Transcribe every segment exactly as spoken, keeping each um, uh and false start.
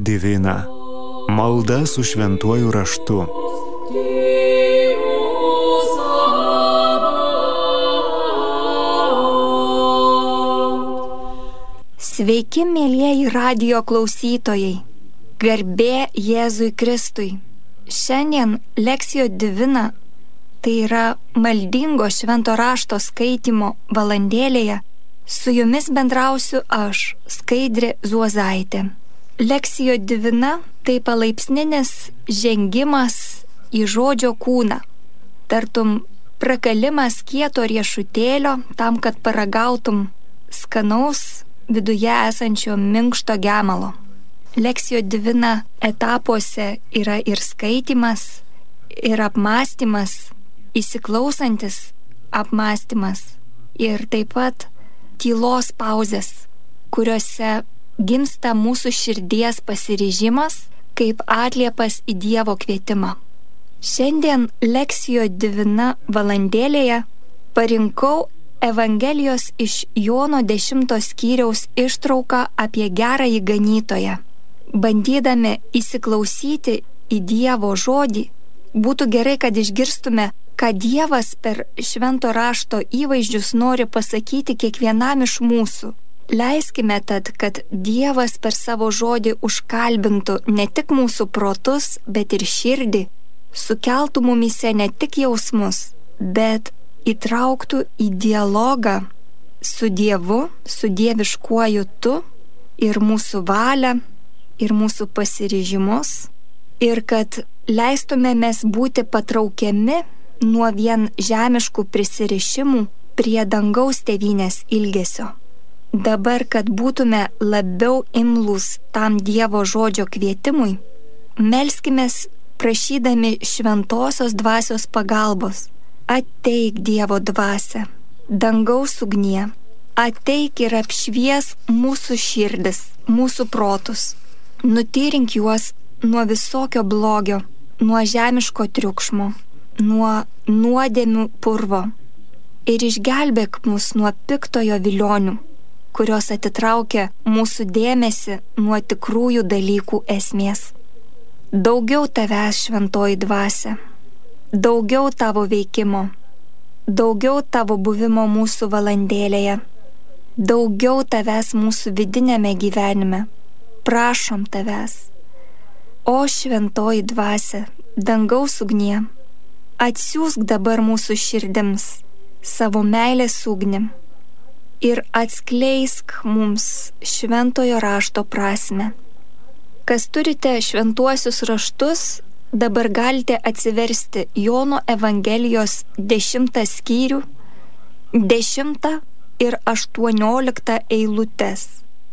divina. Malda su šventuoju raštu. Sveiki, mielieji radijo klausytojai. Garbė Jėzui Kristui. Šiandien Lectio Divina, tai yra maldingo švento rašto skaitymo valandėlėje, su jumis bendrausiu aš, Skaidrė Zuozaitė. Lectio Divina tai palaipsninis žengimas į žodžio kūną, tartum prakalimas kieto riešutėlio tam, kad paragautum skanaus viduje esančio minkšto gemalo. Lectio Divina etapuose yra ir skaitymas, ir apmąstymas, įsiklausantis apmąstymas, ir taip pat tylos pauzės, kuriuose gimsta mūsų širdies pasiryžimas kaip atliepas į Dievo kvietimą. Šiandien Lectio Divina valandėlėje parinkau Evangelijos iš Jono dešimto skyriaus ištrauką apie gerąjį ganytoją. Bandydami įsiklausyti į Dievo žodį, būtų gerai, kad išgirstume, ką Dievas per švento rašto įvaizdžius nori pasakyti kiekvienam iš mūsų. Leiskime tad, kad Dievas per savo žodį užkalbintų ne tik mūsų protus, bet ir širdį, sukeltų mumyse ne tik jausmus, bet įtrauktų į dialogą su Dievu, su dieviškuoju tu, ir mūsų valią, ir mūsų pasiryžimus, ir kad leistumėmės būti patraukiami nuo vien žemiškų prisirišimų prie dangaus tėvynės ilgesio. Dabar, kad būtume labiau imlūs tam Dievo žodžio kvietimui, melskimės prašydami šventosios dvasios pagalbos. Ateik, Dievo dvasia, dangaus ugnie, ateik ir apšvies mūsų širdis, mūsų protus. Nutyrink juos nuo visokio blogio, nuo žemiško triukšmo, nuo nuodėmių purvo ir išgelbėk mus nuo piktojo vilionių, kurios atitraukia mūsų dėmesį nuo tikrųjų dalykų esmės. Daugiau tavęs, šventoji dvasia, daugiau tavo veikimo, daugiau tavo buvimo mūsų valandėlėje, daugiau tavęs mūsų vidinėme gyvenime. Prašom tavęs. O šventoji dvasia, dangaus ugnie, atsiųsk dabar mūsų širdims savo meilės ugnį ir atskleisk mums šventojo rašto prasmę. Kas turite šventuosius raštus, dabar galite atsiversti Jono Evangelijos dešimtą skyrių, dešimtą ir aštuonioliktą eilutes.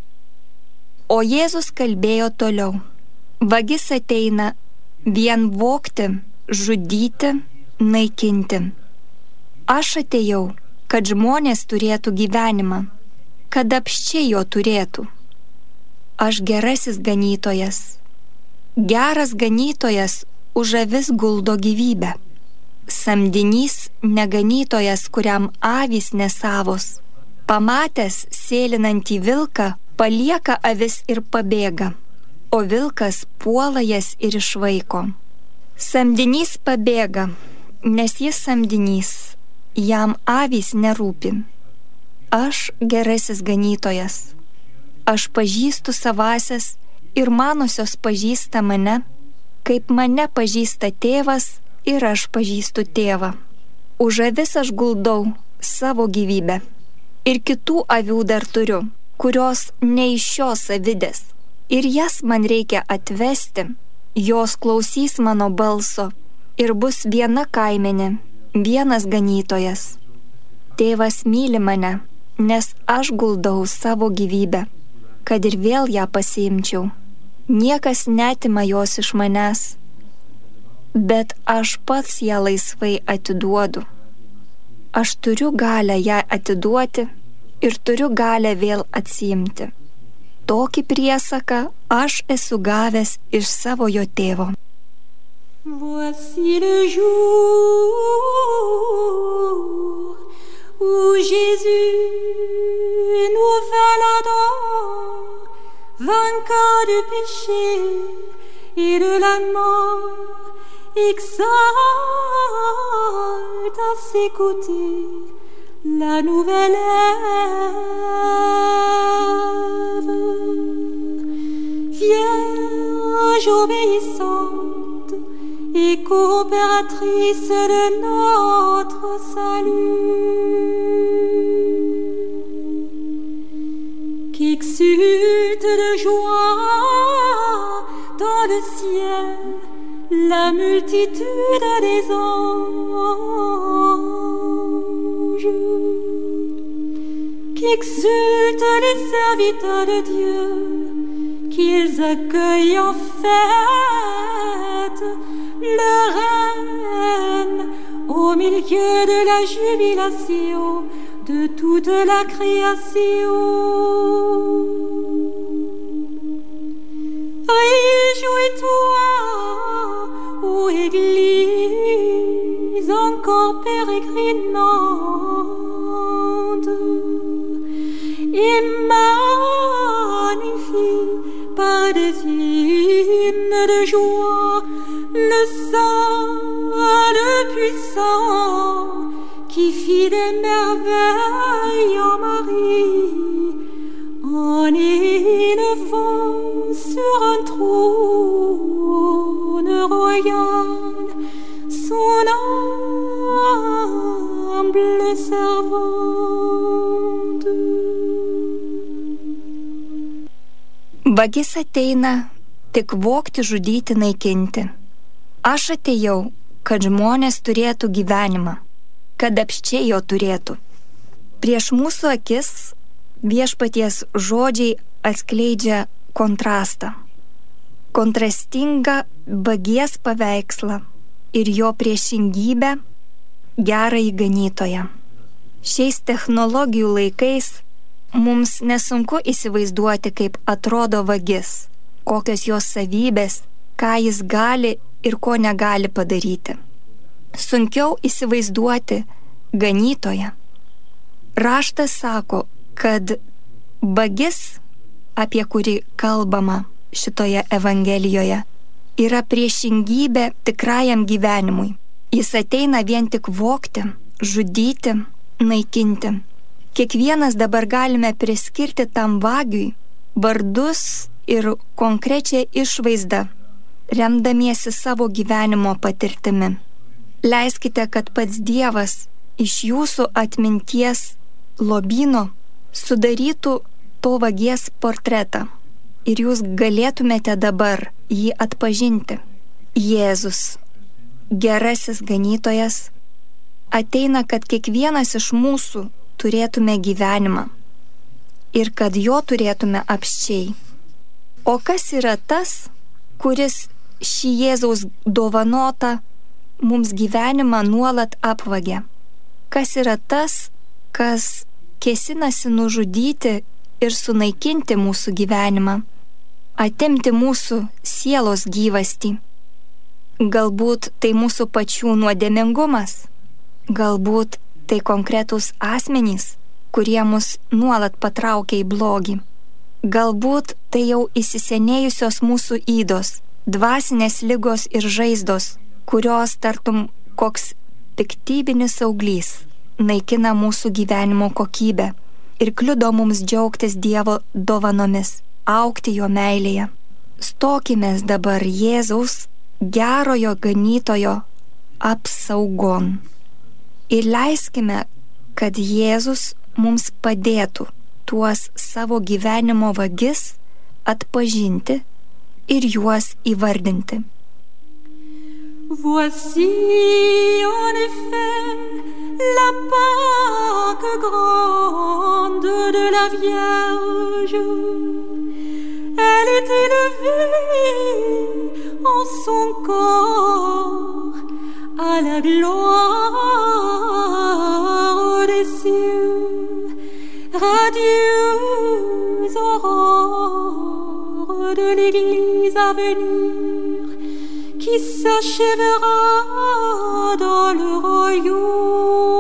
O Jėzus kalbėjo toliau. Vagis ateina vien vogti, žudyti, naikinti. Aš atėjau, kad žmonės turėtų gyvenimą, kad apsčiai jo turėtų. Aš gerasis ganytojas. Geras ganytojas už avis guldo gyvybę. Samdinys neganytojas, kuriam avys nesavos. Pamatęs sėlinantį vilką, palieka avis ir pabėga, o vilkas puola jas ir išvaiko. Samdinys pabėga, nes jis samdinys, jam avys nerūpi. Aš gerasis ganytojas. Aš pažįstu savasias ir manosios pažįsta mane, kaip mane pažįsta tėvas ir aš pažįstu tėvą. Už avis aš guldau savo gyvybę. Ir kitų avių dar turiu, kurios ne iš šios avidės, ir jas man reikia atvesti, jos klausys mano balso, ir bus viena kaimenė, vienas ganytojas. Tėvas myli mane, nes aš guldau savo gyvybę, kad ir vėl ją pasiimčiau. Niekas netima jos iš manęs, bet aš pats ją laisvai atiduodu. Aš turiu galę ją atiduoti ir turiu galę vėl atsiimti. Tokį priesaką aš esu gavęs iš savojo tėvo. Voici le jour où Jésus nous vint là-dedans vainqueur du péché et de la mort, exalte à ses côtés la nouvelle Ève. Vierge obéissante et coopératrice de notre salut, qui exulte de joie dans le ciel la multitude des anges, qui exulte les serviteurs de Dieu, qu'ils accueillent en fête le reine au milieu de la jubilation de toute la création. Réjouis-toi, ô Église encore pérégrinante, et magnifie par des hymnes de joie le Saint, le puissant, qui fit des merveilles en Marie, en élevant sur un trône royal son humble servante. Vagis ateina tik vogti, žudyti, naikinti. Aš atėjau, kad žmonės turėtų gyvenimą, kad apsčiai jo turėtų. Prieš mūsų akis viešpaties žodžiai atskleidžia kontrastą. Kontrastingą vagies paveikslą ir jo priešingybę gerąjį ganytoją. Šiais technologijų laikais mums nesunku įsivaizduoti, kaip atrodo vagis, kokios jos savybės, ką jis gali ir ko negali padaryti. Sunkiau įsivaizduoti ganytoją. Raštas sako, kad vagis, apie kurį kalbama šitoje Evangelijoje, yra priešingybė tikrajam gyvenimui. Jis ateina vien tik vogti, žudyti, naikinti. Kiekvienas dabar galime priskirti tam vagiui vardus ir konkrečią išvaizdą, remdamiesi savo gyvenimo patirtimi. Leiskite, kad pats Dievas iš jūsų atminties lobyno sudarytų to vagies portretą ir jūs galėtumėte dabar jį atpažinti. Jėzus, gerasis ganytojas, ateina, kad kiekvienas iš mūsų turėtume gyvenimą ir kad jo turėtume apsčiai. O kas yra tas, kuris šį Jėzaus dovanotą mums gyvenimą nuolat apvagia? Kas yra tas, kas kėsinasi nužudyti ir sunaikinti mūsų gyvenimą, atimti mūsų sielos gyvastį? Galbūt tai mūsų pačių nuodėmingumas, galbūt tai konkretūs asmenys, kurie mus nuolat patraukia į blogį. Galbūt tai jau įsisenėjusios mūsų ydos, dvasinės ligos ir žaizdos, kurios tartum koks piktybinis auglys naikina mūsų gyvenimo kokybę ir kliudo mums džiaugtis Dievo dovanomis, augti jo meilėje. Stokimės dabar Jėzaus gerojo ganytojo apsaugon ir leiskime, kad Jėzus mums padėtų tuos savo gyvenimo vagis atpažinti ir juos įvardinti. Voici en effet la Pâque grande de la Vierge. Elle est élevée en son corps à la gloire des cieux, radieuse aurore de l'Église à venir, qui s'achèvera dans le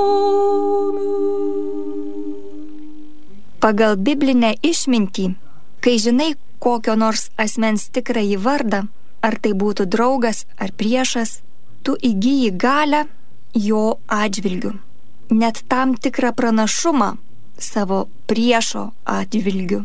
royaume. Pagal biblinę išmintį, Kai žinai kokio nors asmens tikrąjį vardą, ar tai būtų draugas ar priešas, tu įgyji galią jo atžvilgiu, net tam tikrą pranašumą savo priešo atžvilgiu.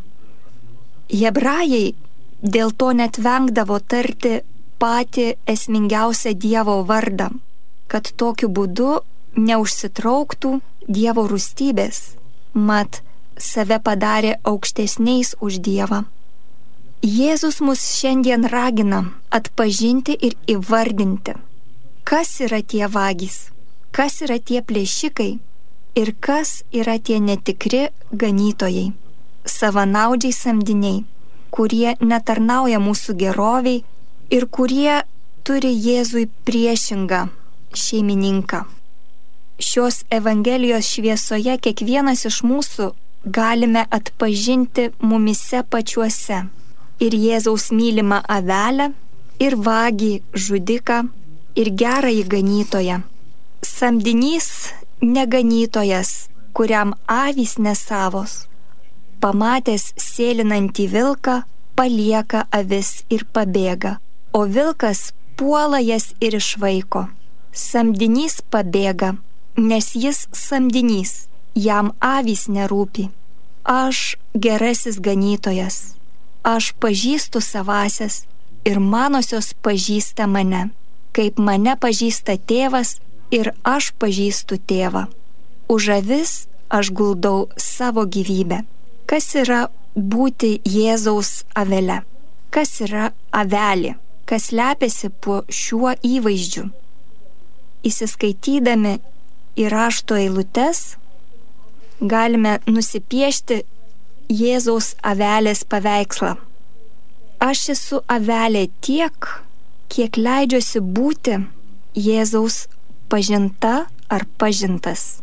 Hebrajai dėl to net vengdavo tarti patį esmingiausią Dievo vardą, kad tokiu būdu neužsitrauktų Dievo rūstybės, mat save padarė aukštesniais už Dievą. Jėzus mus šiandien ragina atpažinti ir įvardinti, kas yra tie vagys, kas yra tie plėšikai ir kas yra tie netikri ganytojai, savanaudžiai samdiniai, kurie netarnauja mūsų geroviai ir kurie turi Jėzui priešingą šeimininką. Šios Evangelijos šviesoje kiekvienas iš mūsų galime atpažinti mumise pačiuose ir Jėzaus mylimą avelę, ir vagį žudiką, ir gerąjį ganytoją. Samdinys neganytojas, kuriam avys nesavos, pamatęs sėlinantį vilką, palieka avis ir pabėga, o vilkas puola jas ir išvaiko. Samdinys pabėga, nes jis samdinys, jam avys nerūpi. Aš gerasis ganytojas, aš pažįstu savasias ir manosios pažįsta mane, kaip mane pažįsta tėvas ir aš pažįstu tėvą. Už avis aš guldau savo gyvybę. Kas yra būti Jėzaus avele? Kas yra avelė? Kas slepiasi po šiuo įvaizdžiu? Įsiskaitydami į rašto eilutes, galime nusipiešti Jėzaus avelės paveikslą. Aš esu avelė tiek, kiek leidžiuosi būti Jėzaus pažinta ar pažintas.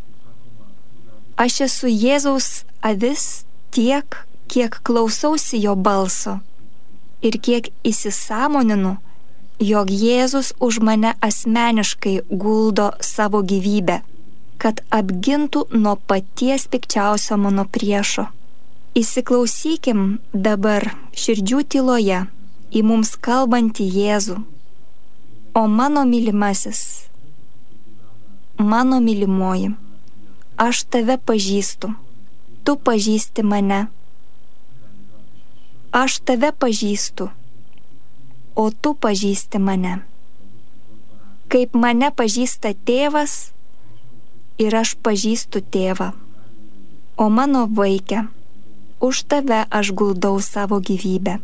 Aš esu Jėzaus avis tiek, kiek klausausi jo balso ir kiek įsisąmoninu, jog Jėzus už mane asmeniškai guldo savo gyvybę, kad apgintų nuo paties pikčiausio mano priešo. Įsiklausykim dabar širdžių tyloje į mums kalbantį Jėzų. O mano mylimasis, mano mylimoji, aš tave pažįstu, tu pažįsti mane. Aš tave pažįstu, o tu pažįsti mane. Kaip mane pažįsta tėvas ir aš pažįstu tėvą. O mano vaike, už tave aš guldau savo gyvybę.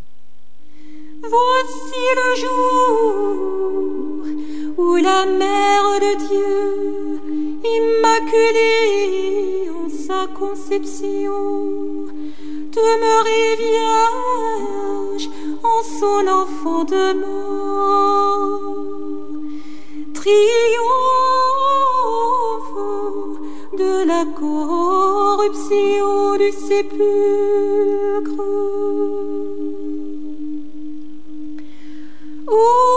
Voici le jour où la mère de Dieu, immaculée en sa conception, demeurait vierge en son enfantement. Triomphe de la corruption du sépulcre. Au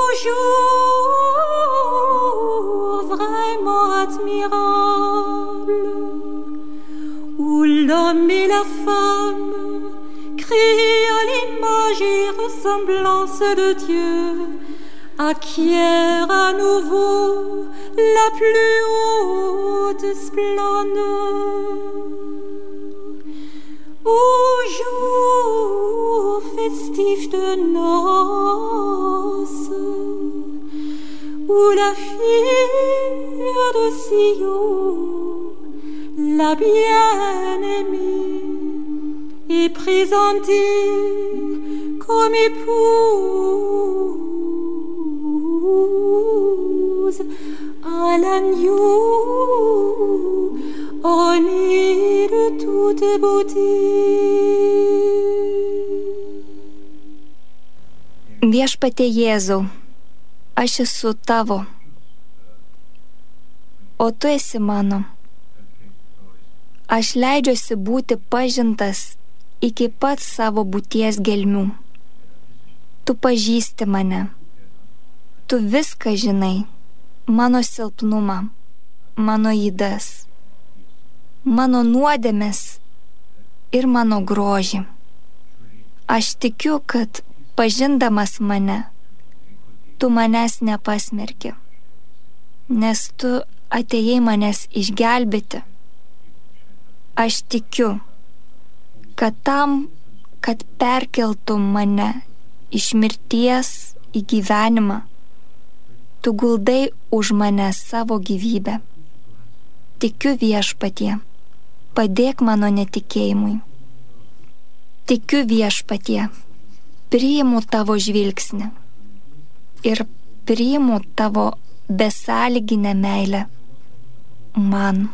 jour vraiment admirable, où l'homme et la femme, créés à l'image et ressemblance de Dieu, acquièrent à nouveau la plus haute splendeur. Au jour festif de noces, où la fille de Sion, la bien-aimée, est présentée comme épouse à l'agneau orné de toute beauté. Viešpatie Jėzau, aš esu tavo, o tu esi mano. Aš leidžiuosi būti pažintas iki pat savo būties gelmių. Tu pažįsti mane. Tu viską žinai, mano silpnumą, mano ydas, mano nuodėmes ir mano grožį. Aš tikiu, kad pažindamas mane, tu manęs nepasmerki, nes tu atėjai manęs išgelbėti. Aš tikiu, kad tam, kad perkeltum mane iš mirties į gyvenimą, tu guldai už mane savo gyvybę. Tikiu Viešpatie, padėk mano netikėjimui. Tikiu Viešpatie, priimu tavo žvilgsnį ir priimu tavo besąlyginę meilę man.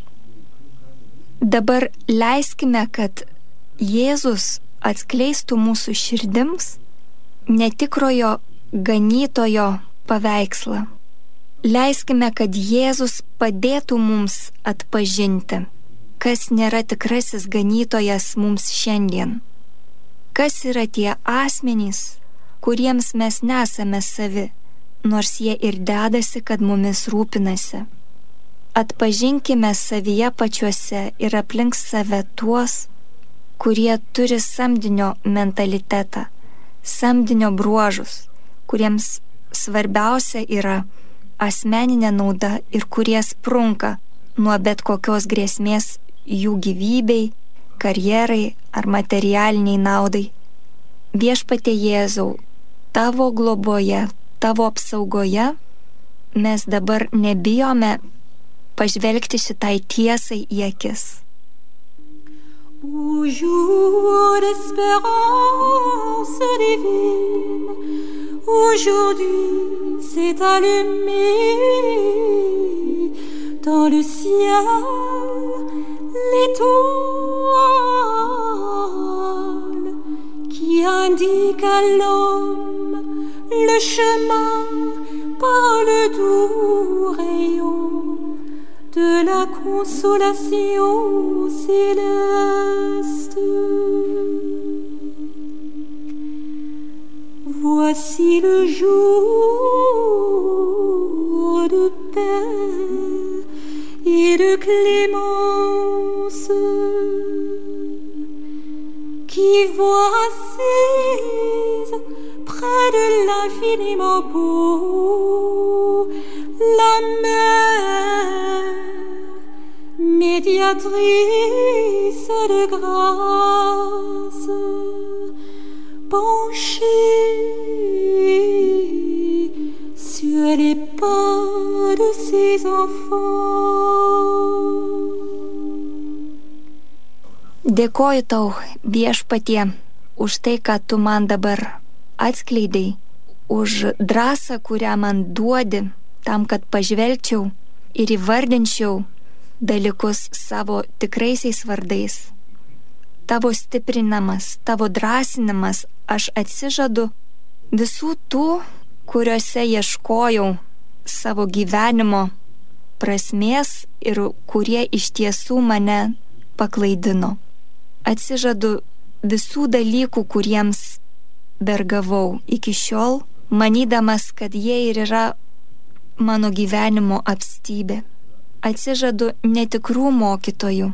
Dabar leiskime, kad Jėzus atskleistų mūsų širdims netikrojo ganytojo paveikslą. Leiskime, kad Jėzus padėtų mums atpažinti, kas nėra tikrasis ganytojas mums šiandien. Kas yra tie asmenys, kuriems mes nesame savi, nors jie ir dedasi, kad mumis rūpinasi. Atpažinkime savyje pačiuose ir aplink save tuos, kurie turi samdinio mentalitetą, samdinio bruožus, kuriems svarbiausia yra asmeninė nauda ir kurie sprunka nuo bet kokios grėsmės jų gyvybei, karjerai ar materialiniai naudai. Viešpatie Jėzau, tavo globoje, tavo apsaugoje mes dabar nebijome pažvelgti šitai tiesai į akis. Au jour d'espérance divine, aujourd'hui s'est allumé dans le ciel l'étoile qui indique à l'homme le chemin par le doux rayon de la consolation céleste. Voici le jour de paix et de clémence qui voit assise près de l'infiniment beau la mère médiatrice de grâce penchée sur les pas de ses enfants. Dėkoju tau, Viešpatie, už tai, kad tu man dabar atskleidai, už drąsą, kurią man duodi, tam, kad pažvelgčiau ir įvardinčiau dalykus savo tikraisiais vardais. Tavo stiprinamas, tavo drąsinimas, aš atsižadu visų tų, kuriuose ieškojau savo gyvenimo prasmės ir kurie iš tiesų mane paklaidino. Atsižadu visų dalykų, kuriems bergavau iki šiol, manydamas, kad jie ir yra mano gyvenimo apstybė. Atsižadu netikrų mokytojų.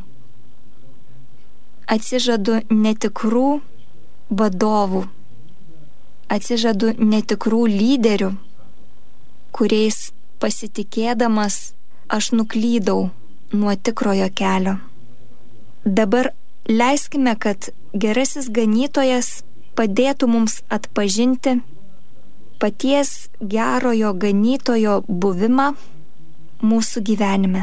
Atsižadu netikrų vadovų. Atsižadu netikrų lyderių, kuriais pasitikėdamas aš nuklydau nuo tikrojo kelio. Dabar leiskime, kad gerasis ganytojas padėtų mums atpažinti paties gerojo ganytojo buvimą mūsų gyvenime.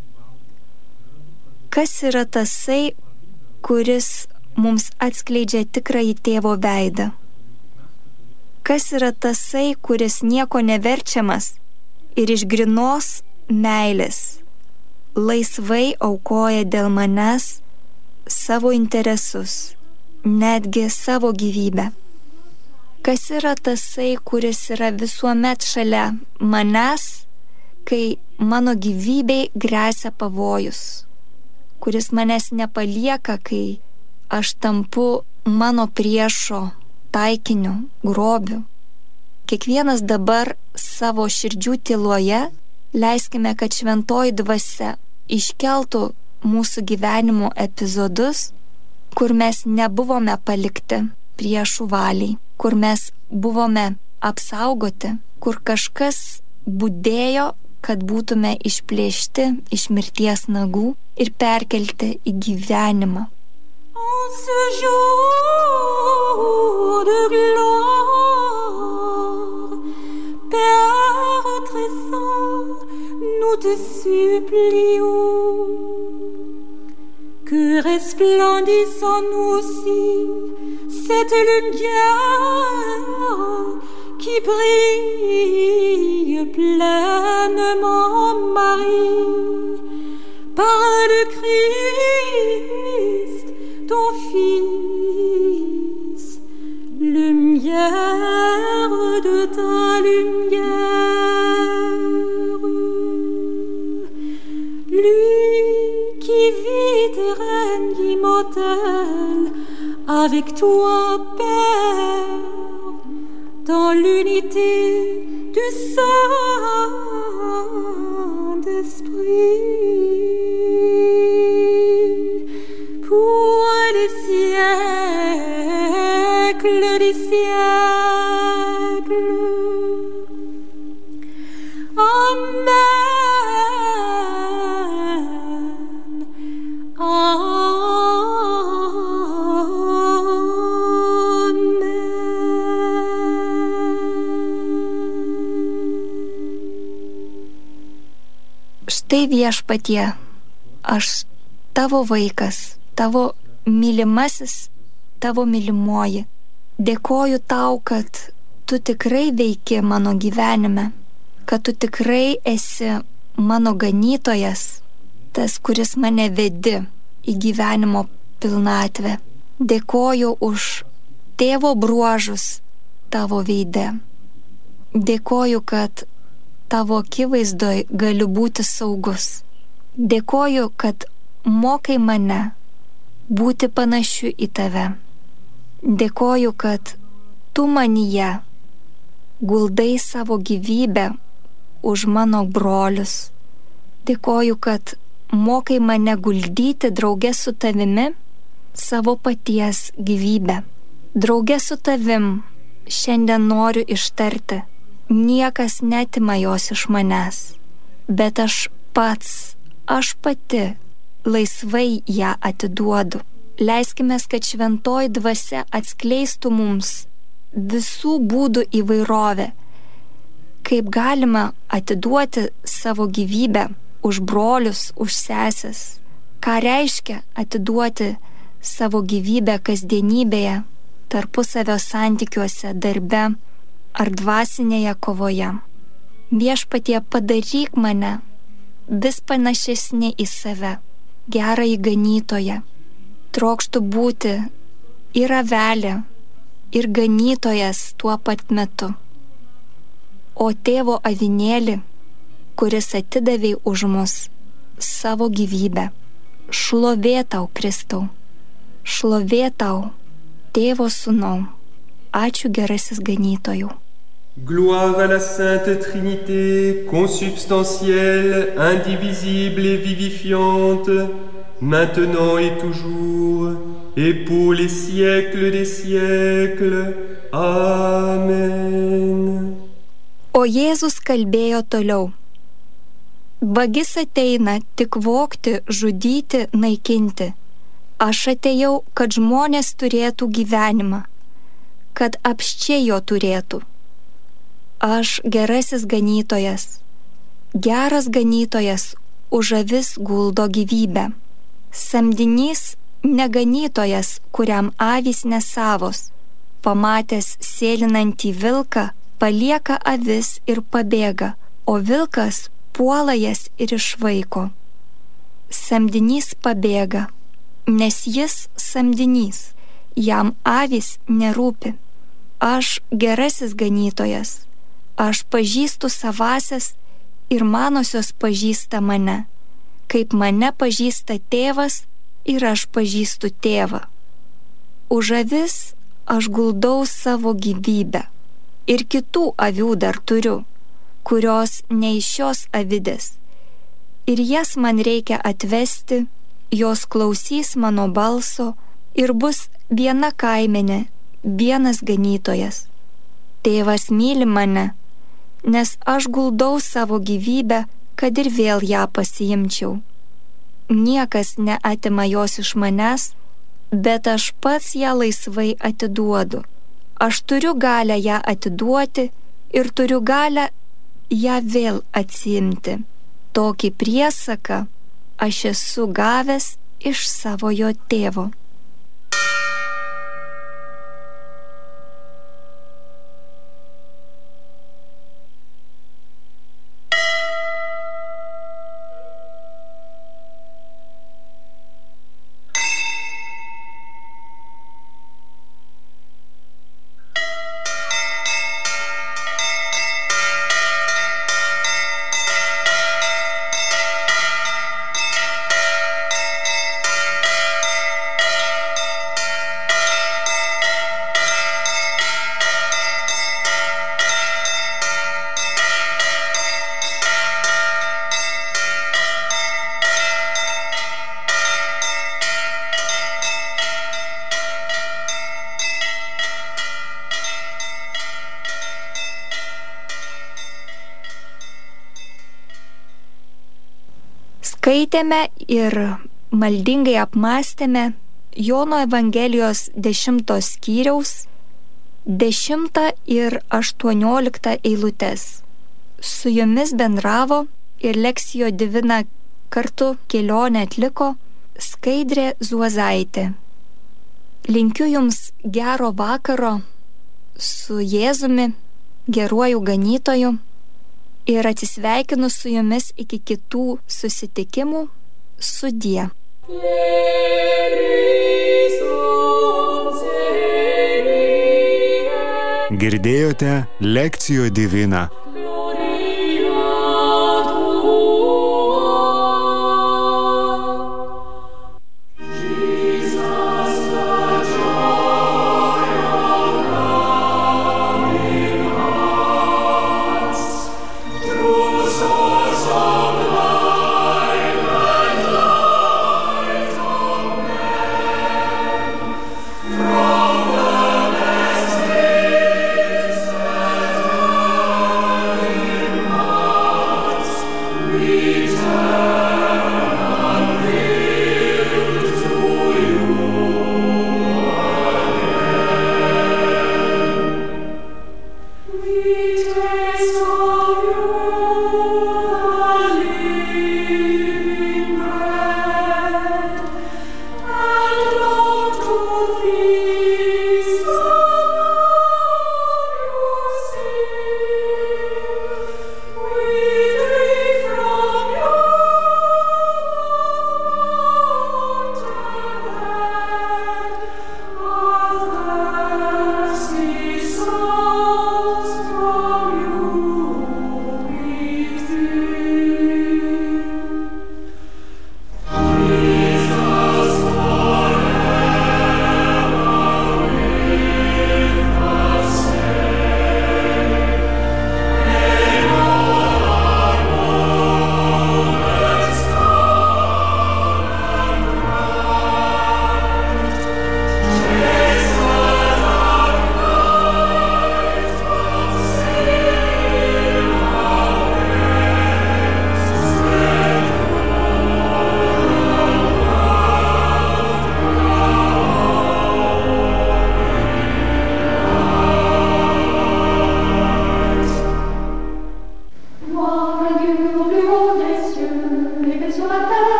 Kas yra tasai, kuris mums atskleidžia tikrąjį tėvo veidą? Kas yra tasai, kuris nieko neverčiamas ir iš grynos meilės laisvai aukoja dėl manęs savo interesus, netgi savo gyvybę? Kas yra tasai, kuris yra visuomet šalia manęs, kai mano gyvybei gresia pavojus, kuris manęs nepalieka, kai aš tampu mano priešo taikiniu, grobiu? Kiekvienas dabar savo širdžių tyloje leiskime, kad šventoji dvasia iškeltų mūsų gyvenimo epizodus, kur mes nebuvome palikti priešų valiai, kur mes buvome apsaugoti, kur kažkas budėjo, kad būtume išplėšti iš mirties nagų ir perkelti į gyvenimą. En ce jour de gloire, Père très saint, nous te supplions, que resplendisse en nous aussi cette lumière qui brille pleinement, Marie, par le Christ, ton Fils, lumière de ta lumière. Lui qui vit et règne immortel avec toi, Père, dans l'unité du Saint-Esprit, pour les siècles des siècles. Amen. Štai Viešpatie, aš tavo vaikas, tavo mylimasis, tavo mylimoji. Dėkoju tau, kad tu tikrai veiki mano gyvenime, kad tu tikrai esi mano ganytojas, tas, kuris mane vedi į gyvenimo pilnatvę. Dėkoju už tėvo bruožus tavo veide. Dėkoju, kad tavo akivaizdoj galiu būti saugus. Dėkoju, kad mokai mane būti panašiu į tave. Dėkoju, kad tu manyje guldai savo gyvybę už mano brolius. Dėkoju, kad mokai mane guldyti drauge su tavimi savo paties gyvybę. Drauge su tavim šiandien noriu ištarti: niekas netima jos iš manęs, bet aš pats, aš pati laisvai ją atiduodu. Leiskime, kad šventoji dvasia atskleistų mums visų būdų įvairovę, kaip galima atiduoti savo gyvybę už brolius, už seses, ką reiškia atiduoti savo gyvybę kasdienybėje, tarpusavio santykiuose, darbe ar dvasinėje kovoje. Viešpatie, padaryk mane vis panašesnį į save, gerąjį ganytoją. Trokštu būti ir avelė, ir ganytojas tuo pat metu. O tėvo avinėlį, kuris atidavė už mus savo gyvybę. Šlovė tau, Kristau, šlovė tau, tėvo sūnau. Ačiū, gerasis ganytojau. Gloire à la Sainte Trinité, consubstantielle, indivisible et vivifiante, maintenant et toujours, et pour les siècles des siècles. Amen. O Jėzus kalbėjo toliau: vagis ateina tik vogti, žudyti, naikinti. Aš atėjau, kad žmonės turėtų gyvenimą, kad apsčiai jo turėtų. Aš gerasis ganytojas, geras ganytojas už avis guldo gyvybę. Samdinys neganytojas, kuriam avys nesavos. Pamatęs sėlinantį vilką, palieka avis ir pabėga, o vilkas puola jas ir išvaiko. Samdinys pabėga, nes jis samdinys, jam avys nerūpi. Aš gerasis ganytojas, aš pažįstu savasias ir manosios pažįsta mane, kaip mane pažįsta tėvas ir aš pažįstu tėvą. Už avis aš guldau savo gyvybę, ir kitų avių dar turiu, kurios ne iš šios avidės, ir jas man reikia atvesti, jos klausys mano balso ir bus viena kaimenė, vienas ganytojas. Tėvas myli mane, nes aš guldau savo gyvybę, kad ir vėl ją pasiimčiau. Niekas neatima jos iš manęs, bet aš pats ją laisvai atiduodu. Aš turiu galę ją atiduoti ir turiu galę ją vėl atsiimti. Tokį priesaką aš esu gavęs iš savojo tėvo. Skaitėme ir maldingai apmąstėme Jono Evangelijos dešimtos skyriaus dešimtą ir aštuonioliktą eilutes. Su jumis bendravo ir Lectio Divina kartu kelionę atliko Skaidrė Zuozaitė. Linkiu jums gero vakaro su Jėzumi, geruoju ganytoju, ir atsisveikinu su jumis iki kitų susitikimų. Sudie. Girdėjote Lectio Divina.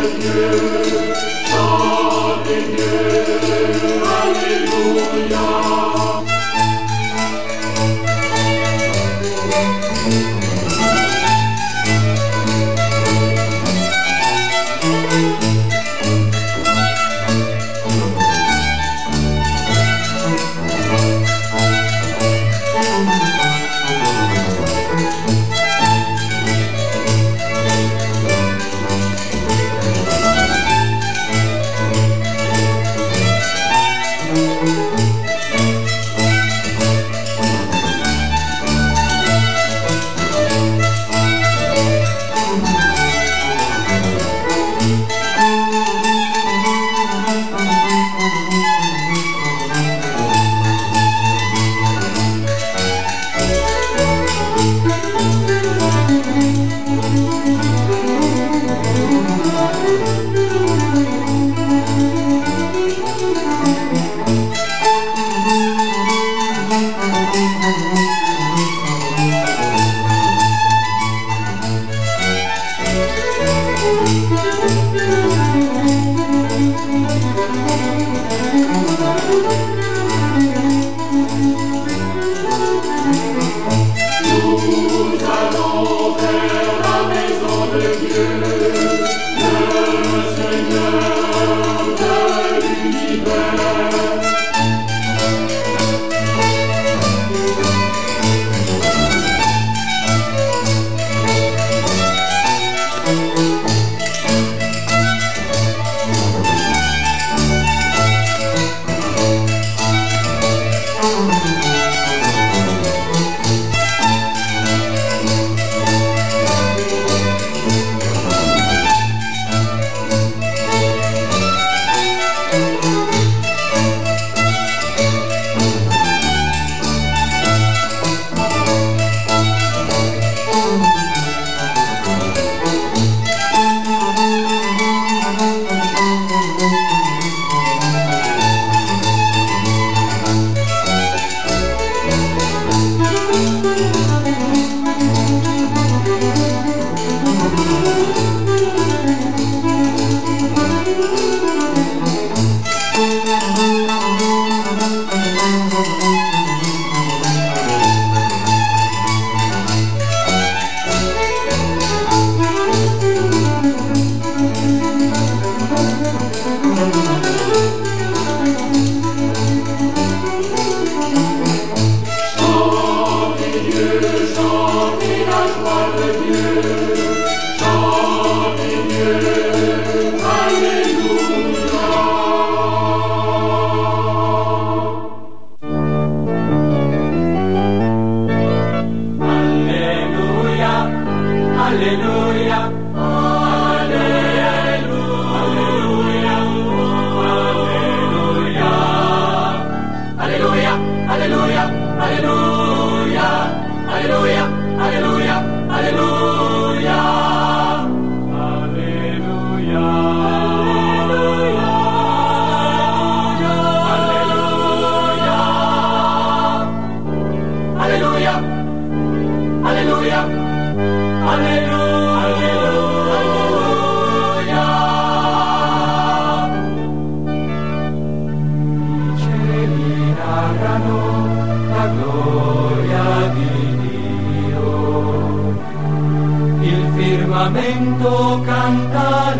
firmamento canta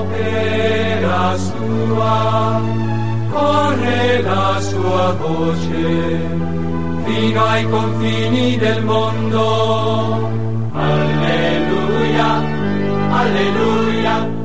l'opera sua, corre la sua voce fino ai confini del mondo. Alleluia, alleluia.